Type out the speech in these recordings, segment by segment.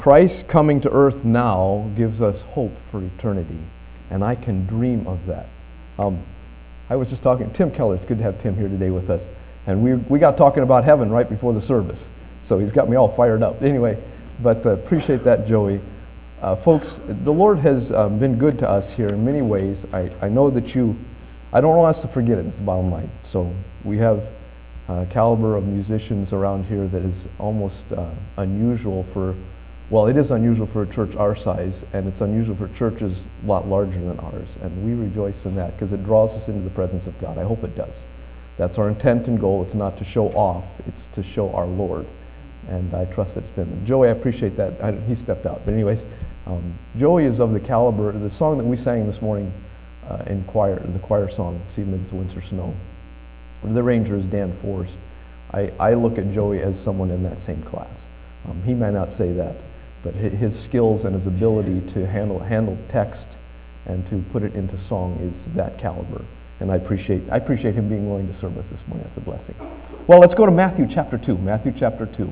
Christ coming to earth now gives us hope for eternity, and I can dream of that. I was just talking, Tim Keller, it's good to have Tim here today with us, and we got talking about heaven right before the service, so he's got me all fired up. Anyway, but appreciate that, Joey. Folks, the Lord has been good to us here in many ways. I know that I don't want us to forget it, it's the bottom line. So we have a caliber of musicians around here that is almost unusual for, well, it is unusual for a church our size, and it's unusual for churches a lot larger than ours, and we rejoice in that because it draws us into the presence of God. I hope it does. That's our intent and goal. It's not to show off, it's to show our Lord, and I trust it's been. Joey, I appreciate that. He stepped out, but anyways, Joey is of the caliber, the song that we sang this morning in choir, the choir song, See Amidst the Winds or Snow. The arranger is Dan Forrest. I look at Joey as someone in that same class. He may not say that, but his skills and his ability to handle text and to put it into song is that caliber. And I appreciate him being willing to serve us this morning. That's a blessing. Well, let's go to Matthew chapter 2. Matthew chapter 2.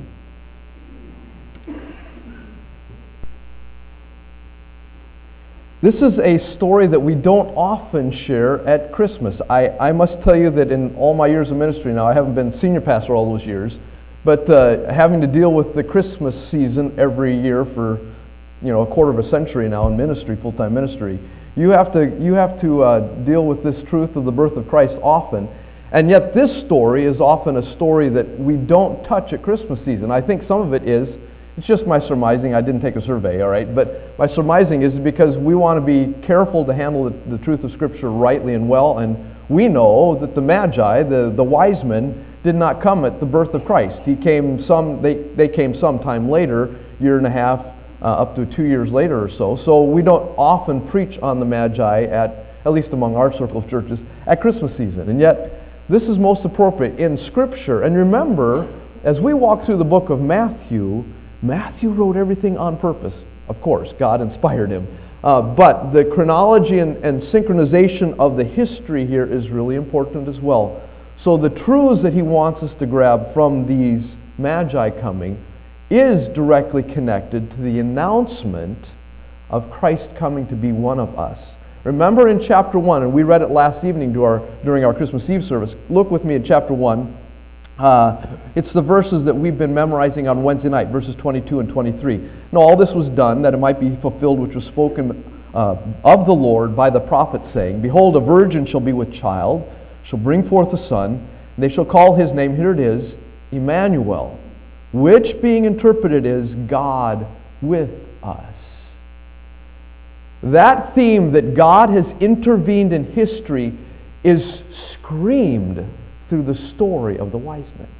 This is a story that we don't often share at Christmas. I must tell you that in all my years of ministry now, I haven't been senior pastor all those years, but having to deal with the Christmas season every year for a quarter of a century now in ministry, full-time ministry, you have to deal with this truth of the birth of Christ often. And yet this story is often a story that we don't touch at Christmas season. I think some of it is, it's just my surmising. I didn't take a survey, all right? But my surmising is because we want to be careful to handle the truth of Scripture rightly and well. And we know that the Magi, the wise men, did not come at the birth of Christ. They came some time later, year and a half, up to 2 years later or so. So we don't often preach on the Magi at least among our circle of churches, at Christmas season. And yet, this is most appropriate in Scripture. And remember, as we walk through the book of Matthew wrote everything on purpose. Of course, God inspired him. But the chronology and synchronization of the history here is really important as well. So the truths that he wants us to grab from these Magi coming is directly connected to the announcement of Christ coming to be one of us. Remember in chapter 1, and we read it last evening during our Christmas Eve service. Look with me at chapter 1. It's the verses that we've been memorizing on Wednesday night, verses 22 and 23. Now, all this was done that it might be fulfilled which was spoken of the Lord by the prophet, saying, Behold, a virgin shall be with child, shall bring forth a son, and they shall call his name, here it is, Emmanuel, which being interpreted is God with us. That theme that God has intervened in history is screamed through the story of the wise men.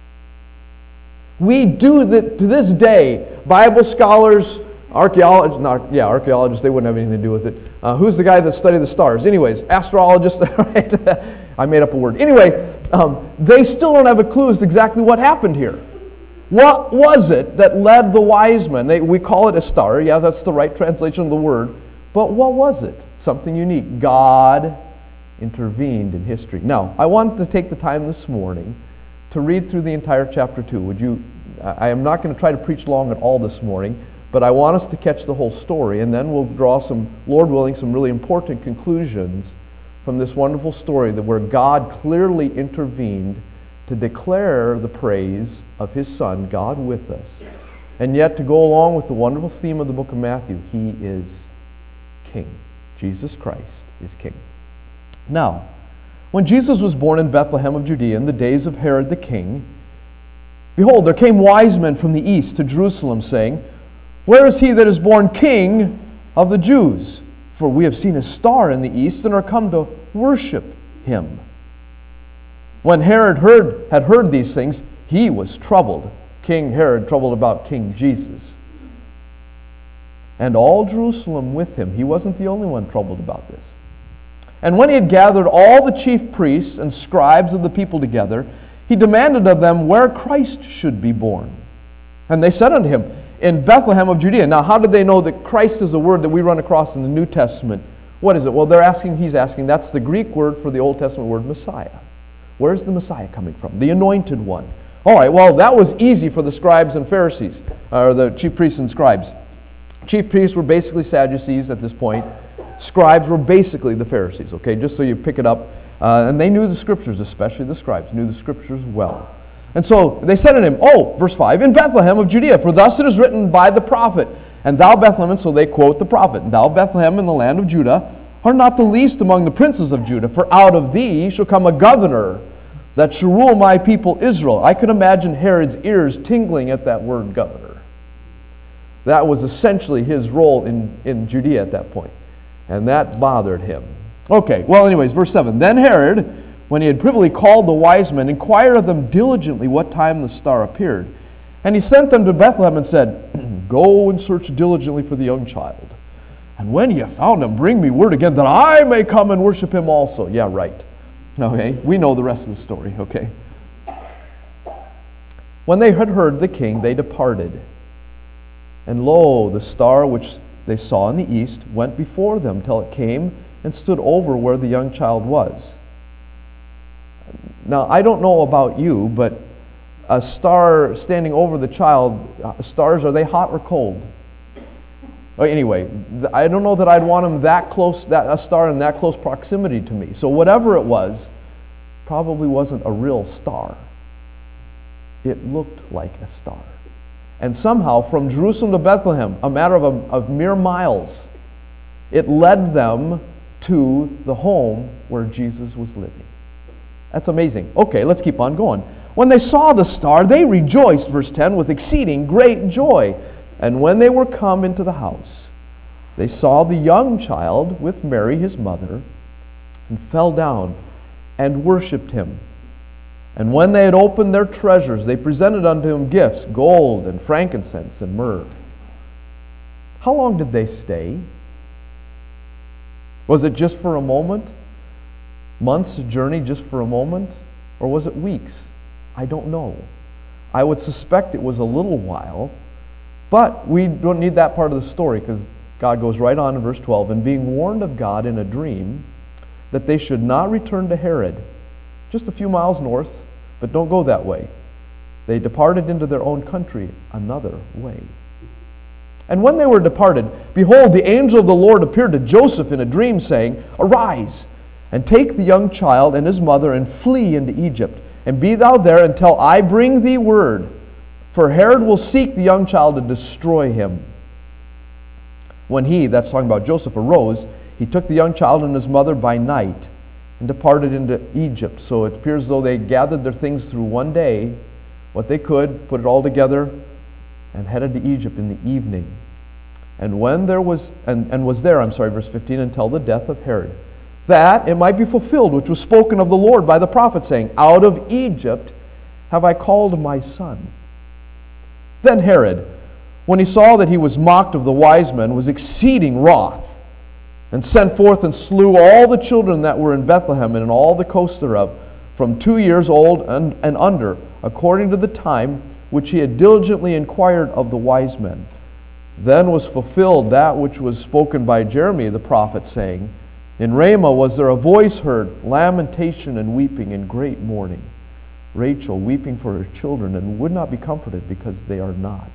We do that to this day. Bible scholars, archaeologists, they wouldn't have anything to do with it. Who's the guy that studied the stars? Anyways, astrologists, right? I made up a word. Anyway, they still don't have a clue as to exactly what happened here. What was it that led the wise men? We call it a star. Yeah, that's the right translation of the word. But what was it? Something unique. God intervened in history. Now, I wanted to take the time this morning to read through the entire chapter 2. I am not going to try to preach long at all this morning, but I want us to catch the whole story, and then we'll draw some, Lord willing, some really important conclusions from this wonderful story where God clearly intervened to declare the praise of His Son, God with us, and yet to go along with the wonderful theme of the book of Matthew, He is King. Jesus Christ is King. Now, when Jesus was born in Bethlehem of Judea in the days of Herod the king, behold, there came wise men from the east to Jerusalem, saying, Where is he that is born King of the Jews? For we have seen a star in the east and are come to worship him. When Herod had heard these things, he was troubled. King Herod troubled about King Jesus. And all Jerusalem with him. He wasn't the only one troubled about this. And when he had gathered all the chief priests and scribes of the people together, he demanded of them where Christ should be born. And they said unto him, In Bethlehem of Judea. Now, how did they know that Christ is a word that we run across in the New Testament? What is it? Well, he's asking, that's the Greek word for the Old Testament word Messiah. Where's the Messiah coming from? The anointed one. All right, well, that was easy for the scribes and Pharisees, or the chief priests and scribes. Chief priests were basically Sadducees at this point. Scribes were basically the Pharisees, okay, just so you pick it up. And they knew the scriptures, especially the scribes, knew the scriptures well. And so they said unto him, verse 5, in Bethlehem of Judea, for thus it is written by the prophet, and thou Bethlehem, and so they quote the prophet, and thou Bethlehem in the land of Judah, are not the least among the princes of Judah, for out of thee shall come a governor that shall rule my people Israel. I could imagine Herod's ears tingling at that word governor. That was essentially his role in Judea at that point. And that bothered him. Okay, well anyways, verse 7. Then Herod, when he had privily called the wise men, inquired of them diligently what time the star appeared. And he sent them to Bethlehem and said, Go and search diligently for the young child. And when ye have found him, bring me word again that I may come and worship him also. Yeah, right. Okay, we know the rest of the story, okay. When they had heard the king, they departed. And lo, the star which they saw in the east went before them till it came and stood over where the young child was. Now, I don't know about you, but a star standing over the child, stars, are they hot or cold? Anyway, I don't know that I'd want them that close, a star in that close proximity to me. So whatever it was, probably wasn't a real star. It looked like a star. And somehow, from Jerusalem to Bethlehem, a matter of mere miles, it led them to the home where Jesus was living. That's amazing. Okay, let's keep on going. When they saw the star, they rejoiced, verse 10, with exceeding great joy. And when they were come into the house, they saw the young child with Mary his mother, and fell down and worshipped him. And when they had opened their treasures, they presented unto him gifts, gold and frankincense and myrrh. How long did they stay? Was it just for a moment? Months journey just for a moment? Or was it weeks? I don't know. I would suspect it was a little while, but we don't need that part of the story because God goes right on in verse 12, and being warned of God in a dream that they should not return to Herod, just a few miles north, but don't go that way. They departed into their own country another way. And when they were departed, behold, the angel of the Lord appeared to Joseph in a dream, saying, Arise, and take the young child and his mother, and flee into Egypt, and be thou there until I bring thee word. For Herod will seek the young child to destroy him. When he, that's talking about Joseph, arose, he took the young child and his mother by night, and departed into Egypt. So it appears as though they gathered their things through one day, what they could, put it all together, and headed to Egypt in the evening. And when there was, and was there, verse 15, until the death of Herod, that it might be fulfilled, which was spoken of the Lord by the prophet, saying, Out of Egypt have I called my son. Then Herod, when he saw that he was mocked of the wise men, was exceeding wroth, and sent forth and slew all the children that were in Bethlehem and in all the coasts thereof, from 2 years old and under, according to the time which he had diligently inquired of the wise men. Then was fulfilled that which was spoken by Jeremiah the prophet, saying, In Ramah was there a voice heard, lamentation and weeping and great mourning. Rachel weeping for her children, and would not be comforted, because they are not.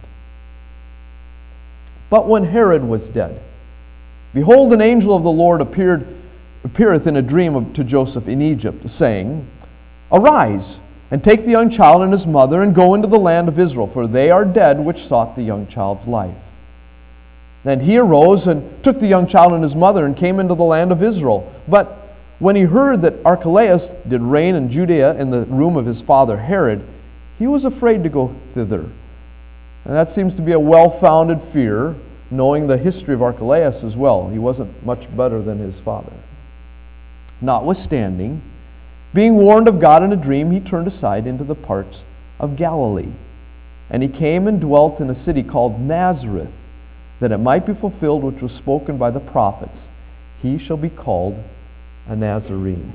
But when Herod was dead, behold, an angel of the Lord appeareth in a dream to Joseph in Egypt, saying, Arise, and take the young child and his mother, and go into the land of Israel, for they are dead which sought the young child's life. And he arose and took the young child and his mother, and came into the land of Israel. But when he heard that Archelaus did reign in Judea in the room of his father Herod, he was afraid to go thither. And that seems to be a well-founded fear, knowing the history of Archelaus as well. He wasn't much better than his father. Notwithstanding, being warned of God in a dream, he turned aside into the parts of Galilee. And he came and dwelt in a city called Nazareth, that it might be fulfilled which was spoken by the prophets. He shall be called a Nazarene.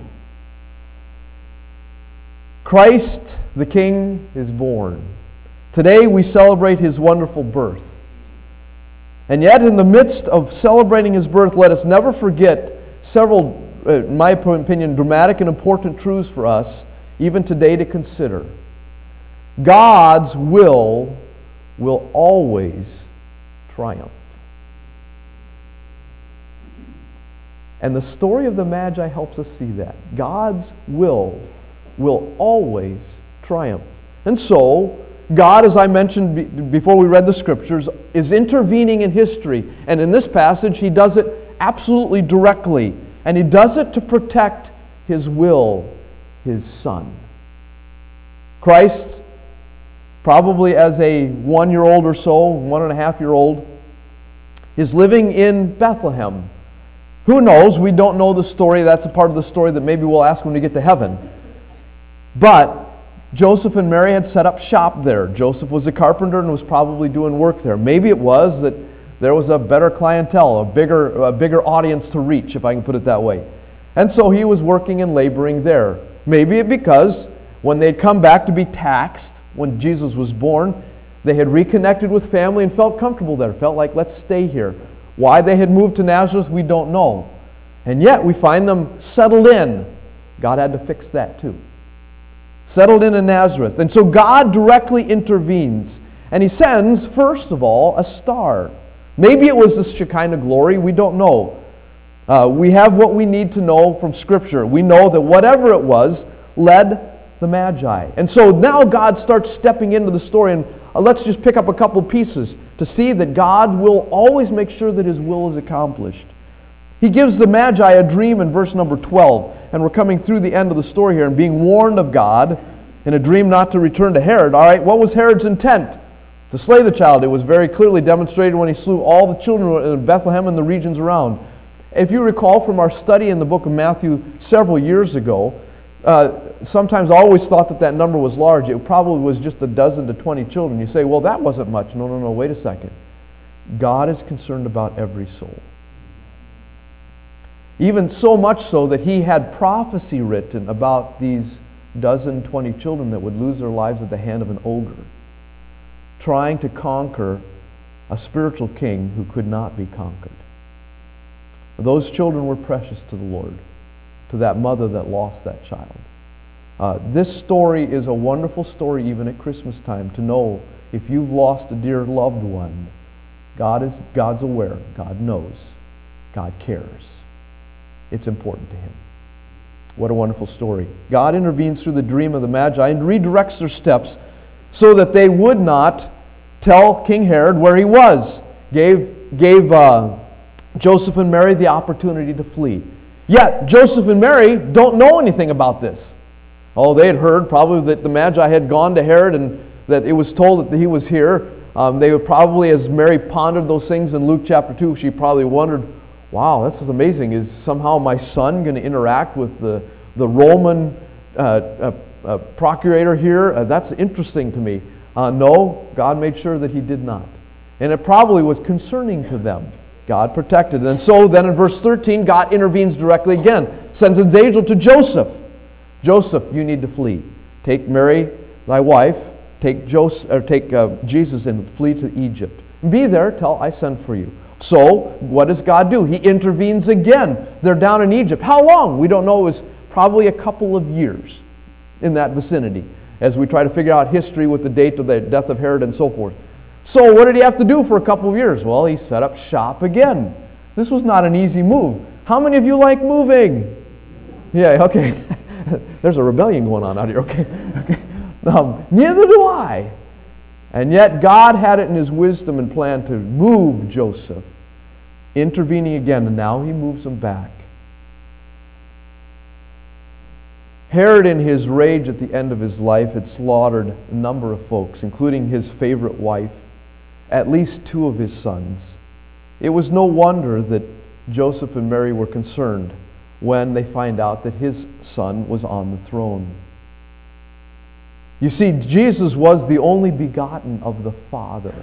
Christ the King is born. Today we celebrate his wonderful birth. And yet in the midst of celebrating his birth, let us never forget several, in my opinion, dramatic and important truths for us, even today, to consider. God's will always triumph. And the story of the Magi helps us see that. God's will always triumph. And so, God, as I mentioned before we read the Scriptures, is intervening in history. And in this passage, He does it absolutely directly. And He does it to protect His will, His Son. Christ, probably as a 1-year-old or so, 1.5-year-old, is living in Bethlehem. Who knows? We don't know the story. That's a part of the story that maybe we'll ask when we get to heaven. But Joseph and Mary had set up shop there. Joseph was a carpenter and was probably doing work there. Maybe it was that there was a better clientele, a bigger audience to reach, if I can put it that way. And so he was working and laboring there. Maybe because when they'd come back to be taxed, when Jesus was born, they had reconnected with family and felt comfortable there, felt like, let's stay here. Why they had moved to Nazareth, we don't know. And yet we find them settled in. God had to fix that too. Settled in Nazareth. And so God directly intervenes. And He sends, first of all, a star. Maybe it was the Shekinah glory. We don't know. We have what we need to know from Scripture. We know that whatever it was led the Magi. And so now God starts stepping into the story. And let's just pick up a couple pieces to see that God will always make sure that His will is accomplished. He gives the Magi a dream in verse number 12. And we're coming through the end of the story here and being warned of God in a dream not to return to Herod. All right, what was Herod's intent? To slay the child. It was very clearly demonstrated when he slew all the children in Bethlehem and the regions around. If you recall from our study in the book of Matthew several years ago, sometimes I always thought that number was large. It probably was just a dozen to 20 children. You say, well, that wasn't much. No, wait a second. God is concerned about every soul. Even so much so that He had prophecy written about these 20 children that would lose their lives at the hand of an ogre, trying to conquer a spiritual king who could not be conquered. Those children were precious to the Lord, to that mother that lost that child. This story is a wonderful story even at Christmas time, to know if you've lost a dear loved one, God's aware, God knows, God cares. It's important to Him. What a wonderful story. God intervenes through the dream of the Magi and redirects their steps so that they would not tell King Herod where he was. Gave Joseph and Mary the opportunity to flee. Yet, Joseph and Mary don't know anything about this. Oh, they had heard probably that the Magi had gone to Herod and that it was told that he was here. They would probably, as Mary pondered those things in Luke chapter 2, she probably wondered, wow, this is amazing. Is somehow my son going to interact with the Roman procurator here? That's interesting to me. No, God made sure that He did not. And it probably was concerning to them. God protected. And so then in verse 13, God intervenes directly again. Sends His angel to Joseph. Joseph, you need to flee. Take Mary, thy wife, take Jesus and flee to Egypt. Be there till I send for you. So, what does God do? He intervenes again. They're down in Egypt. How long? We don't know. It was probably a couple of years in that vicinity as we try to figure out history with the date of the death of Herod and so forth. So, what did He have to do for a couple of years? Well, He set up shop again. This was not an easy move. How many of you like moving? Yeah, okay. There's a rebellion going on out here, okay? Neither do I. And yet God had it in His wisdom and plan to move Joseph, intervening again, and now He moves him back. Herod, in his rage at the end of his life, had slaughtered a number of folks, including his favorite wife, at least 2 of his sons. It was no wonder that Joseph and Mary were concerned when they find out that his son was on the throne. You see, Jesus was the only begotten of the Father.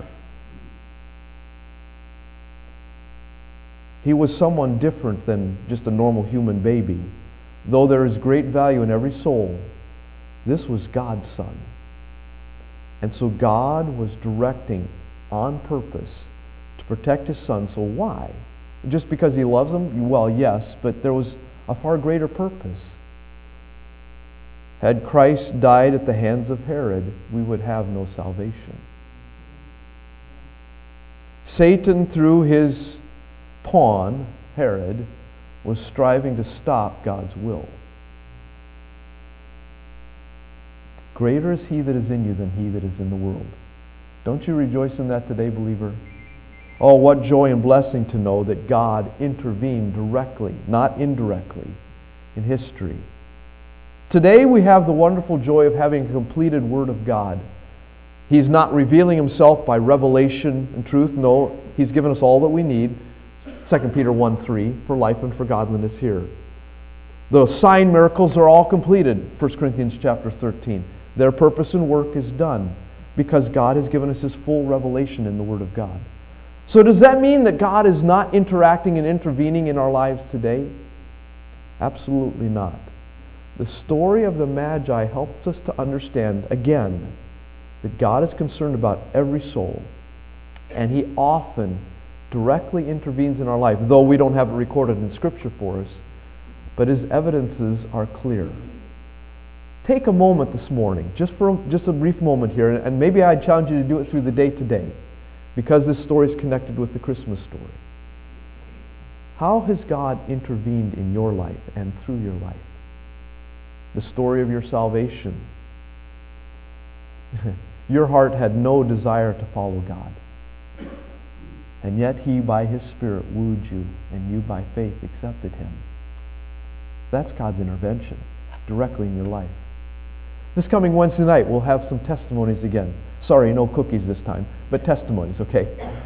He was someone different than just a normal human baby. Though there is great value in every soul, this was God's Son. And so God was directing on purpose to protect His Son. So why? Just because He loves him? Well, yes, but there was a far greater purpose. Had Christ died at the hands of Herod, we would have no salvation. Satan, through his pawn, Herod, was striving to stop God's will. Greater is he that is in you than he that is in the world. Don't you rejoice in that today, believer? Oh, what joy and blessing to know that God intervened directly, not indirectly, in history. Today we have the wonderful joy of having a completed Word of God. He's not revealing Himself by revelation and truth. No, He's given us all that we need. 2 Peter 1:3, for life and for godliness here. The sign miracles are all completed, 1 Corinthians chapter 13. Their purpose and work is done because God has given us His full revelation in the Word of God. So does that mean that God is not interacting and intervening in our lives today? Absolutely not. The story of the Magi helps us to understand, again, that God is concerned about every soul, and He often directly intervenes in our life, though we don't have it recorded in Scripture for us, but His evidences are clear. Take a moment this morning, just a brief moment here, and maybe I'd challenge you to do it through the day today, because this story is connected with the Christmas story. How has God intervened in your life and through your life? The story of your salvation. Your heart had no desire to follow God. And yet He, by His Spirit, wooed you, and you, by faith, accepted Him. That's God's intervention directly in your life. This coming Wednesday night, we'll have some testimonies again. Sorry, no cookies this time, but testimonies, okay?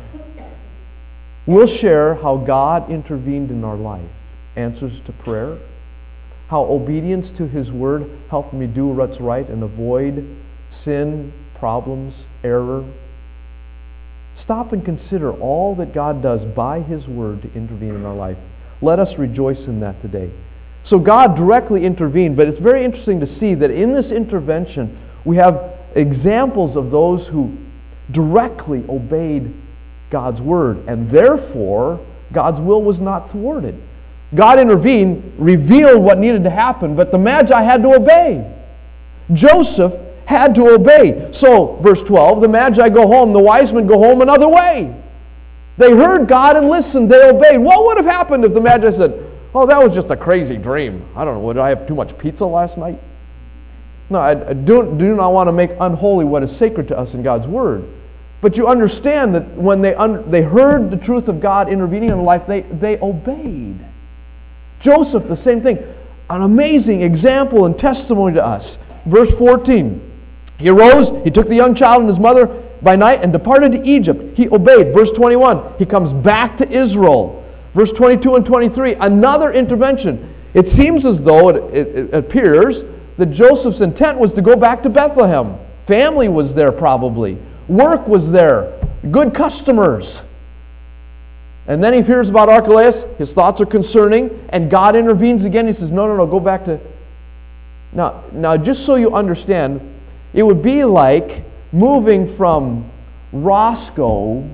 We'll share how God intervened in our life, answers to prayer, how obedience to His Word helped me do what's right and avoid sin, problems, error. Stop and consider all that God does by His Word to intervene in our life. Let us rejoice in that today. So God directly intervened, but it's very interesting to see that in this intervention we have examples of those who directly obeyed God's Word, and therefore God's will was not thwarted. God intervened, revealed what needed to happen, but the Magi had to obey. Joseph had to obey. So, verse 12, the Magi go home, the wise men go home another way. They heard God and listened, they obeyed. What would have happened if the Magi said, oh, that was just a crazy dream. I don't know, did I have too much pizza last night? No, I do not want to make unholy what is sacred to us in God's Word. But you understand that when they heard the truth of God intervening in life, they obeyed. Joseph, the same thing. An amazing example and testimony to us. Verse 14. He arose, he took the young child and his mother by night and departed to Egypt. He obeyed. Verse 21. He comes back to Israel. Verse 22 and 23. Another intervention. It seems as though, it appears, that Joseph's intent was to go back to Bethlehem. Family was there probably. Work was there. Good customers. And then he hears about Archelaus. His thoughts are concerning. And God intervenes again. He says, no, go back to... Now, just so you understand, it would be like moving from Roscoe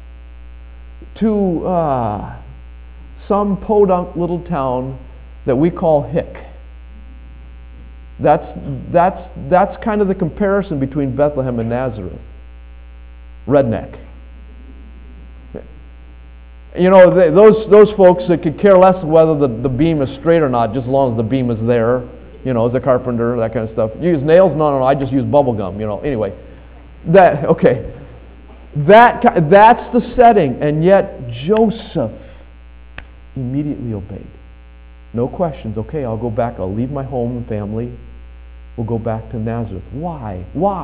to some podunk little town that we call Hick. That's kind of the comparison between Bethlehem and Nazareth. Redneck. You know, those folks that could care less whether the beam is straight or not, just as long as the beam is there. You know, as a carpenter, that kind of stuff. You use nails? No, I just use bubble gum, you know. Anyway, that's the setting. And yet Joseph immediately obeyed. No questions. Okay, I'll go back. I'll leave my home and family. We'll go back to Nazareth. Why?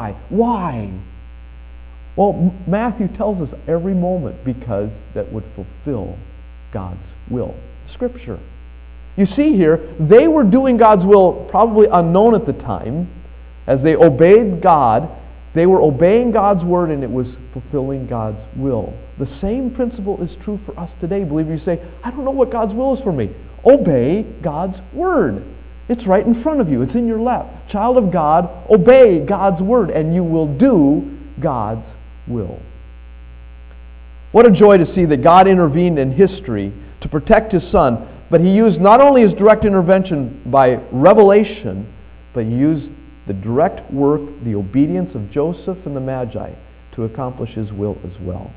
Well, Matthew tells us every moment because that would fulfill God's will. Scripture. You see here, they were doing God's will probably unknown at the time. As they obeyed God, they were obeying God's Word and it was fulfilling God's will. The same principle is true for us today. Believe you say, I don't know what God's will is for me. Obey God's Word. It's right in front of you. It's in your lap. Child of God, obey God's Word and you will do God's will. What a joy to see that God intervened in history to protect His Son, but He used not only His direct intervention by revelation, but He used the direct work, the obedience of Joseph and the Magi to accomplish His will as well.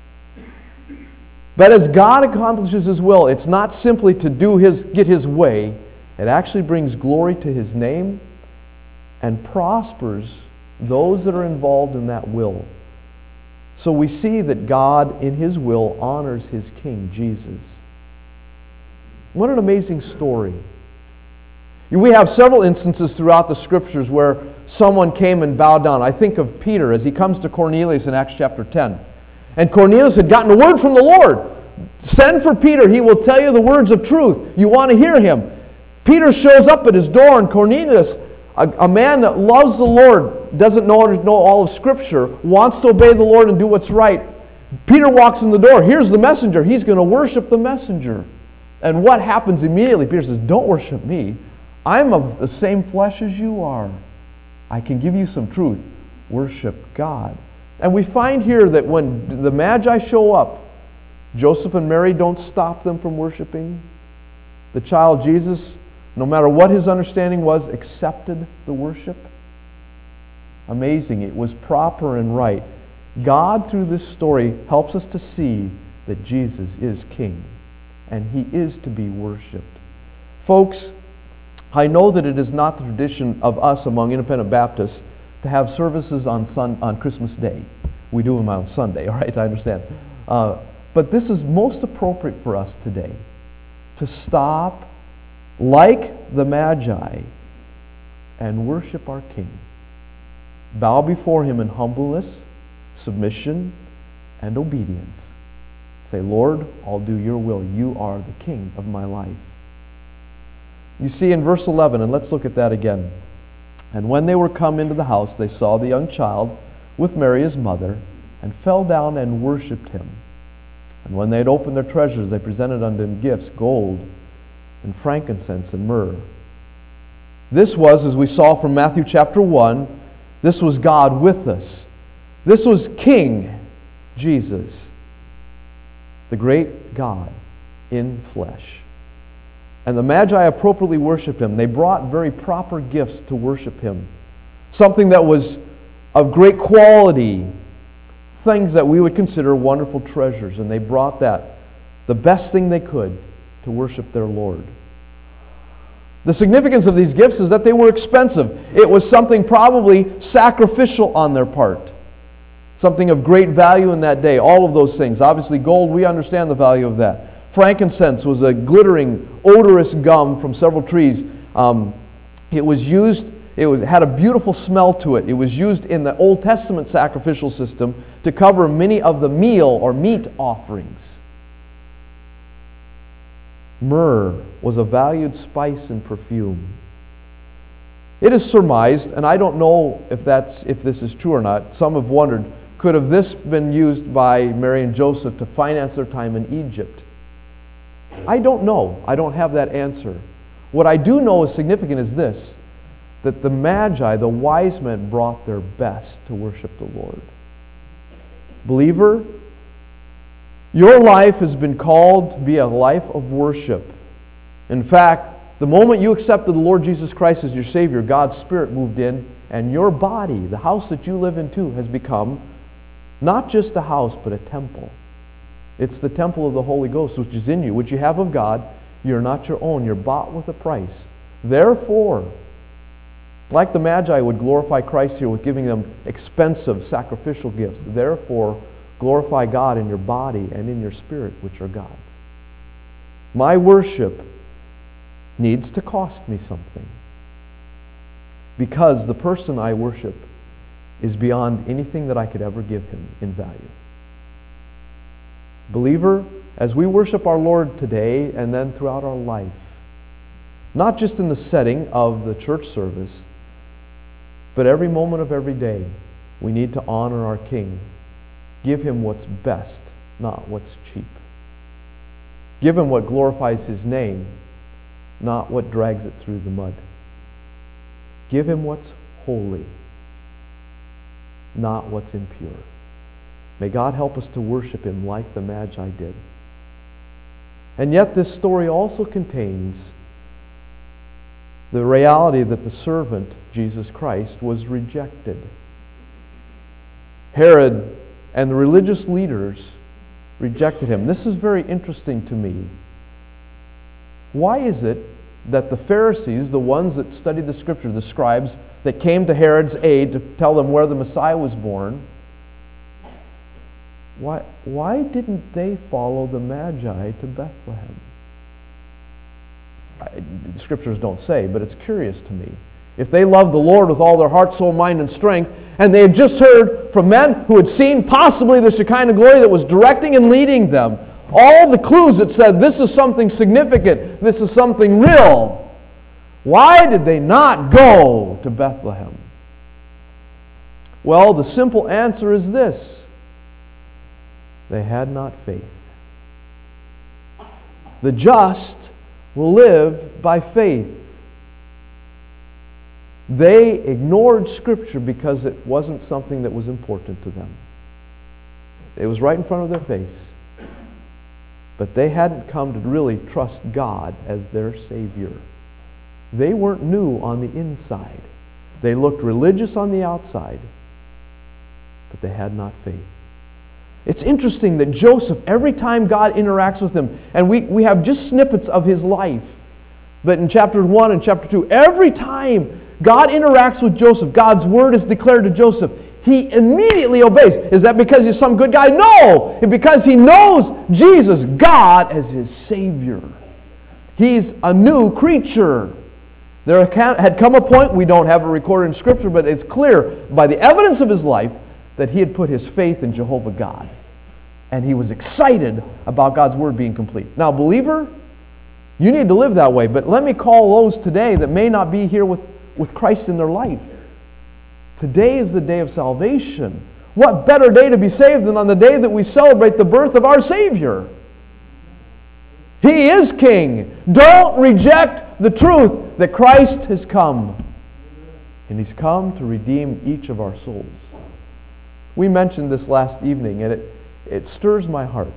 But as God accomplishes His will, it's not simply to get His way. It actually brings glory to His name and prospers those that are involved in that will. So we see that God, in His will, honors His King, Jesus. What an amazing story. We have several instances throughout the Scriptures where someone came and bowed down. I think of Peter as he comes to Cornelius in Acts chapter 10. And Cornelius had gotten a word from the Lord. Send for Peter. He will tell you the words of truth. You want to hear him. Peter shows up at his door, and Cornelius, a man that loves the Lord, doesn't know all of Scripture, wants to obey the Lord and do what's right. Peter walks in the door. Here's the messenger. He's going to worship the messenger. And what happens immediately? Peter says, don't worship me. I'm of the same flesh as you are. I can give you some truth. Worship God. And we find here that when the Magi show up, Joseph and Mary don't stop them from worshiping. The child Jesus, no matter what his understanding was, accepted the worship. Amazing. It was proper and right. God, through this story, helps us to see that Jesus is King, and He is to be worshipped. Folks, I know that it is not the tradition of us among independent Baptists to have services on Christmas Day. We do them on Sunday, all right? I understand. But this is most appropriate for us today, to stop like the Magi and worship our King. Bow before Him in humbleness, submission, and obedience. Say, Lord, I'll do your will. You are the King of my life. You see in verse 11, and let's look at that again. And when they were come into the house, they saw the young child with Mary his mother, and fell down and worshipped Him. And when they had opened their treasures, they presented unto Him gifts, gold, and frankincense, and myrrh. This was, as we saw from Matthew chapter 1, this was God with us. This was King Jesus, the great God in flesh. And the Magi appropriately worshiped Him. They brought very proper gifts to worship Him. Something that was of great quality, things that we would consider wonderful treasures. And they brought that, the best thing they could, to worship their Lord. The significance of these gifts is that they were expensive. It was something probably sacrificial on their part. Something of great value in that day. All of those things. Obviously gold, we understand the value of that. Frankincense was a glittering, odorous gum from several trees. It was used, had a beautiful smell to it. It was used in the Old Testament sacrificial system to cover many of the meal or meat offerings. Myrrh was a valued spice and perfume. It is surmised, and I don't know if this is true or not, some have wondered, could have this been used by Mary and Joseph to finance their time in Egypt? I don't know. I don't have that answer. What I do know is significant is this, that the Magi, the wise men, brought their best to worship the Lord. Believer, your life has been called to be a life of worship. In fact, the moment you accepted the Lord Jesus Christ as your Savior, God's Spirit moved in, and your body, the house that you live in too, has become not just a house, but a temple. It's the temple of the Holy Ghost, which is in you, which you have of God. You're not your own. You're bought with a price. Therefore, like the Magi would glorify Christ here with giving them expensive sacrificial gifts, therefore, glorify God in your body and in your spirit, which are God's. My worship needs to cost me something, because the person I worship is beyond anything that I could ever give Him in value. Believer, as we worship our Lord today and then throughout our life, not just in the setting of the church service, but every moment of every day, we need to honor our King. Give Him what's best, not what's cheap. Give Him what glorifies His name, not what drags it through the mud. Give Him what's holy, not what's impure. May God help us to worship Him like the Magi did. And yet this story also contains the reality that the servant, Jesus Christ, was rejected. Herod and the religious leaders rejected him. This is very interesting to me. Why is it that the Pharisees, the ones that studied the Scripture, the scribes that came to Herod's aid to tell them where the Messiah was born, why didn't they follow the Magi to Bethlehem? The Scriptures don't say, but it's curious to me. If they loved the Lord with all their heart, soul, mind, and strength, and they had just heard from men who had seen possibly the Shekinah glory that was directing and leading them, all the clues that said this is something significant, this is something real, why did they not go to Bethlehem? Well, the simple answer is this: they had not faith. The just will live by faith. They ignored Scripture because it wasn't something that was important to them. It was right in front of their face. But they hadn't come to really trust God as their Savior. They weren't new on the inside. They looked religious on the outside, but they had not faith. It's interesting that Joseph, every time God interacts with him, and we have just snippets of his life, but in chapter 1 and chapter 2, every time God interacts with Joseph, God's word is declared to Joseph, he immediately obeys. Is that because he's some good guy? No! It's because he knows Jesus, God, as his Savior. He's a new creature. There had come a point, we don't have it recorded in Scripture, but it's clear by the evidence of his life that he had put his faith in Jehovah God. And he was excited about God's word being complete. Now, believer, you need to live that way, but let me call those today that may not be here with Christ in their life. Today is the day of salvation. What better day to be saved than on the day that we celebrate the birth of our Savior? He is King. Don't reject the truth that Christ has come. And He's come to redeem each of our souls. We mentioned this last evening, and it stirs my heart.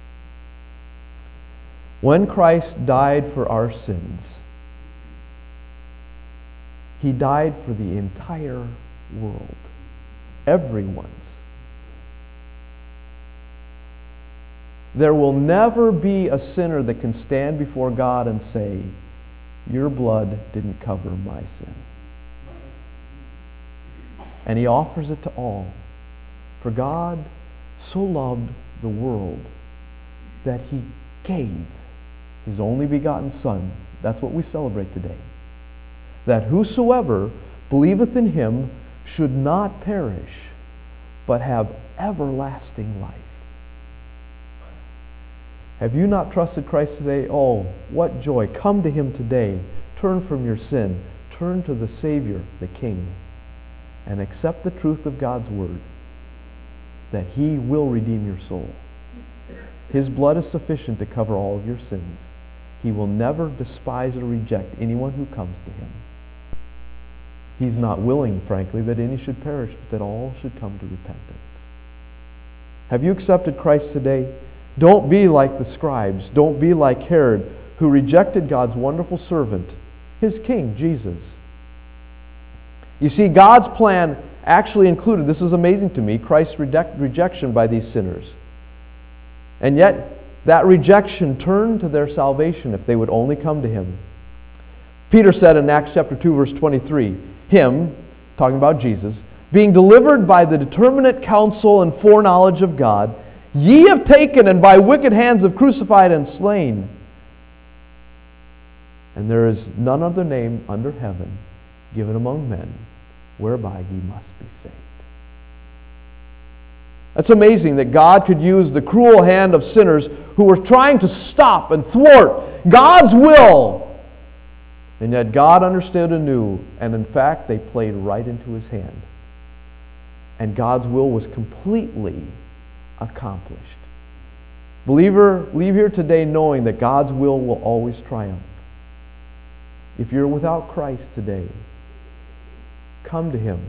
When Christ died for our sins, He died for the entire world. Everyone's. There will never be a sinner that can stand before God and say, your blood didn't cover my sin. And He offers it to all. For God so loved the world that He gave His only begotten Son. That's what we celebrate today. That whosoever believeth in Him should not perish, but have everlasting life. Have you not trusted Christ today? Oh, what joy. Come to Him today. Turn from your sin. Turn to the Savior, the King, and accept the truth of God's Word, that He will redeem your soul. His blood is sufficient to cover all of your sins. He will never despise or reject anyone who comes to Him. He's not willing, frankly, that any should perish, but that all should come to repentance. Have you accepted Christ today? Don't be like the scribes. Don't be like Herod, who rejected God's wonderful servant, His King, Jesus. You see, God's plan actually included, this is amazing to me, Christ's rejection by these sinners. And yet, that rejection turned to their salvation if they would only come to Him. Peter said in Acts chapter 2, verse 23, Him, talking about Jesus, being delivered by the determinate counsel and foreknowledge of God, ye have taken and by wicked hands have crucified and slain. And there is none other name under heaven given among men whereby ye must be saved. It's amazing that God could use the cruel hand of sinners who were trying to stop and thwart God's will. And yet God understood anew, and in fact they played right into His hand. And God's will was completely accomplished. Believer, leave here today knowing that God's will always triumph. If you're without Christ today, come to Him.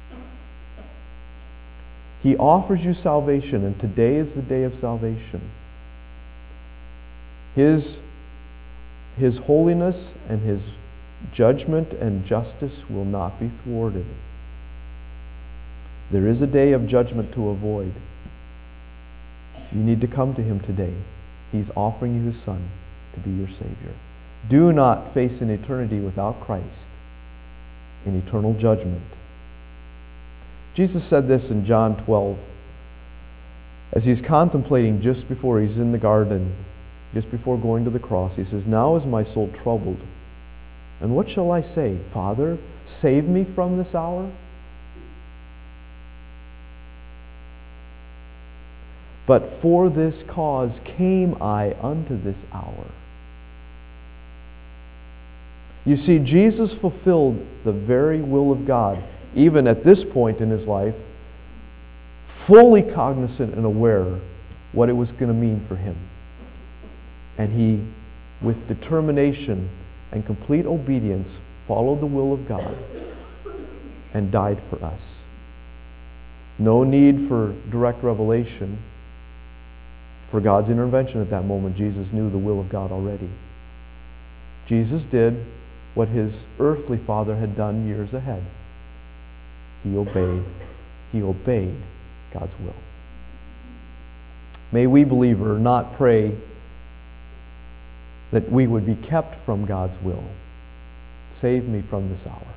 He offers you salvation, and today is the day of salvation. His holiness and His Judgment and justice will not be thwarted. There is a day of judgment to avoid. You need to come to Him today. He's offering you His Son to be your Savior. Do not face an eternity without Christ in eternal judgment. Jesus said this in John 12 as He's contemplating just before He's in the garden, just before going to the cross. He says, "Now is my soul troubled. And what shall I say? Father, save me from this hour? But for this cause came I unto this hour." You see, Jesus fulfilled the very will of God, even at this point in His life, fully cognizant and aware what it was going to mean for Him. And He, with determination and complete obedience, followed the will of God and died for us. No need for direct revelation, for God's intervention at that moment. Jesus knew the will of God already. Jesus did what His earthly Father had done years ahead. He obeyed. He obeyed God's will. May we, believer, not pray that we would be kept from God's will. Save me from this hour.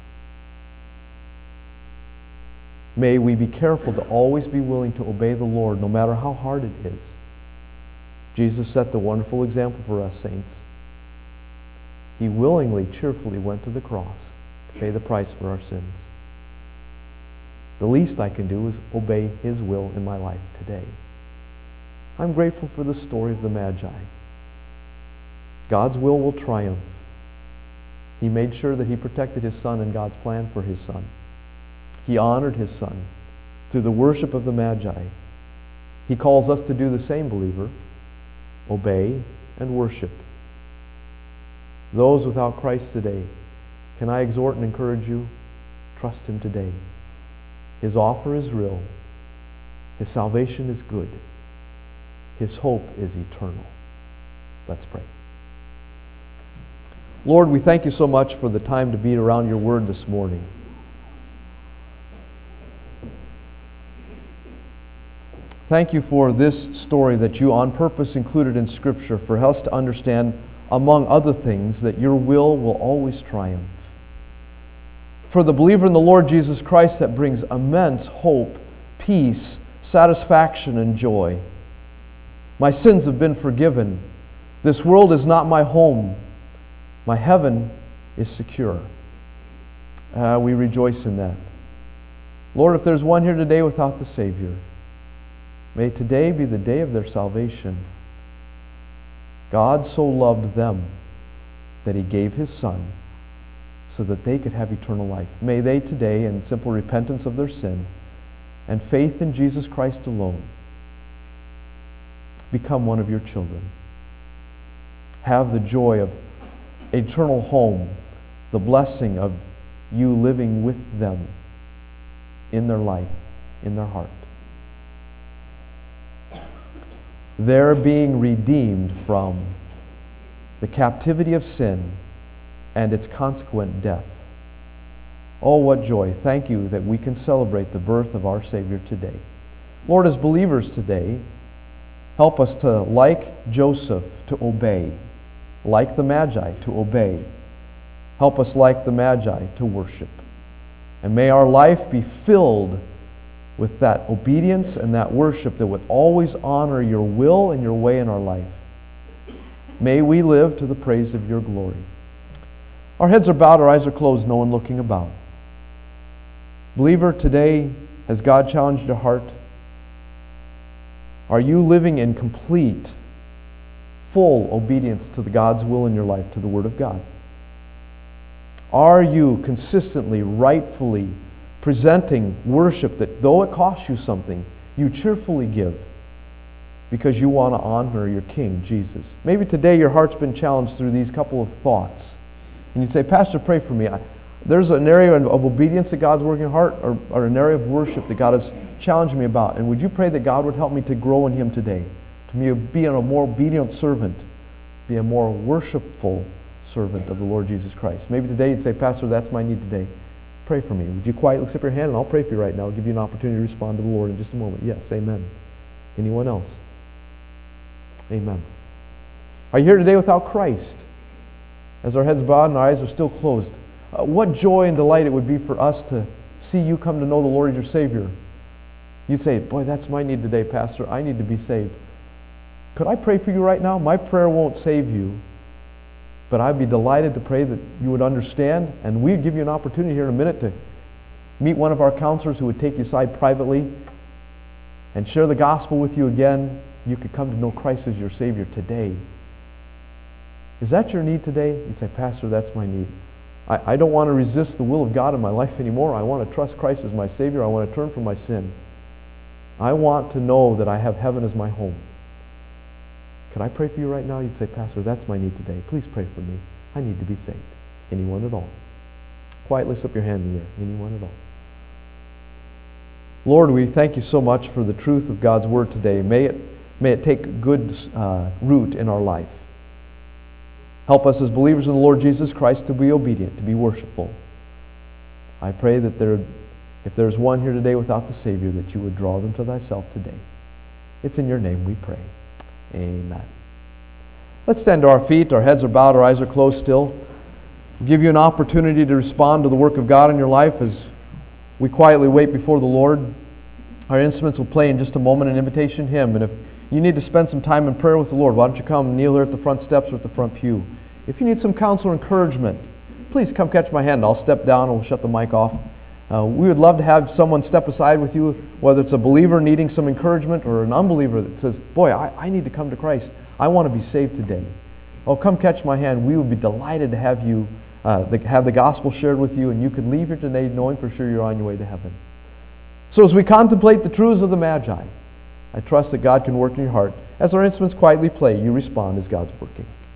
May we be careful to always be willing to obey the Lord, no matter how hard it is. Jesus set the wonderful example for us, saints. He willingly, cheerfully went to the cross to pay the price for our sins. The least I can do is obey His will in my life today. I'm grateful for the story of the Magi. God's will triumph. He made sure that He protected His Son and God's plan for His Son. He honored His Son through the worship of the Magi. He calls us to do the same, believer. Obey and worship. Those without Christ today, can I exhort and encourage you? Trust Him today. His offer is real. His salvation is good. His hope is eternal. Let's pray. Lord, we thank You so much for the time to be around Your Word this morning. Thank You for this story that You on purpose included in Scripture for us to understand, among other things, that Your will always triumph. For the believer in the Lord Jesus Christ, that brings immense hope, peace, satisfaction, and joy. My sins have been forgiven. This world is not my home. My heaven is secure. We rejoice in that. Lord, if there's one here today without the Savior, may today be the day of their salvation. God so loved them that He gave His Son so that they could have eternal life. May they today, in simple repentance of their sin and faith in Jesus Christ alone, become one of Your children. Have the joy of eternal home, the blessing of You living with them in their life, in their heart. They're being redeemed from the captivity of sin and its consequent death. Oh, what joy. Thank You that we can celebrate the birth of our Savior today. Lord, as believers today, help us to, like Joseph, to obey. Like the Magi, to obey. Help us, like the Magi, to worship. And may our life be filled with that obedience and that worship that would always honor Your will and Your way in our life. May we live to the praise of Your glory. Our heads are bowed, our eyes are closed, no one looking about. Believer, today, has God challenged your heart? Are you living in complete, full obedience to God's will in your life, to the Word of God? Are you consistently, rightfully presenting worship that, though it costs you something, you cheerfully give because you want to honor your King, Jesus? Maybe today your heart's been challenged through these couple of thoughts. And you'd say, Pastor, pray for me. There's an area of obedience that God's working in your heart, or an area of worship that God has challenged me about. And would you pray that God would help me to grow in Him today? To be a more obedient servant, be a more worshipful servant of the Lord Jesus Christ. Maybe today you'd say, Pastor, that's my need today. Pray for me. Would you quietly lift up your hand and I'll pray for you right now. I'll give you an opportunity to respond to the Lord in just a moment. Yes, amen. Anyone else? Amen. Are you here today without Christ? As our heads bowed and our eyes are still closed, what joy and delight it would be for us to see you come to know the Lord as your Savior. You'd say, boy, that's my need today, Pastor. I need to be saved. Could I pray for you right now? My prayer won't save you, but I'd be delighted to pray that you would understand, and we'd give you an opportunity here in a minute to meet one of our counselors who would take you aside privately and share the gospel with you again. You could come to know Christ as your Savior today. Is that your need today? You'd say, Pastor, that's my need. I don't want to resist the will of God in my life anymore. I want to trust Christ as my Savior. I want to turn from my sin. I want to know that I have heaven as my home. Can I pray for you right now? You'd say, Pastor, that's my need today. Please pray for me. I need to be saved. Anyone at all? Quietly slip your hand in the air. Anyone at all? Lord, we thank you so much for the truth of God's Word today. May it take good root in our life. Help us as believers in the Lord Jesus Christ to be obedient, to be worshipful. I pray that if there's one here today without the Savior, that you would draw them to thyself today. It's in your name we pray. Amen. Let's stand to our feet. Our heads are bowed, our eyes are closed still. We'll give you an opportunity to respond to the work of God in your life as we quietly wait before the Lord. Our instruments will play in just a moment an invitation hymn. And if you need to spend some time in prayer with the Lord, why don't you come kneel here at the front steps or at the front pew. If you need some counsel or encouragement, please come catch my hand. I'll step down and we'll shut the mic off. We would love to have someone step aside with you, whether it's a believer needing some encouragement or an unbeliever that says, boy, I need to come to Christ. I want to be saved today. Oh, come catch my hand. We would be delighted to have you, have the gospel shared with you, and you could leave here today knowing for sure you're on your way to heaven. So as we contemplate the truths of the Magi, I trust that God can work in your heart. As our instruments quietly play, you respond as God's working.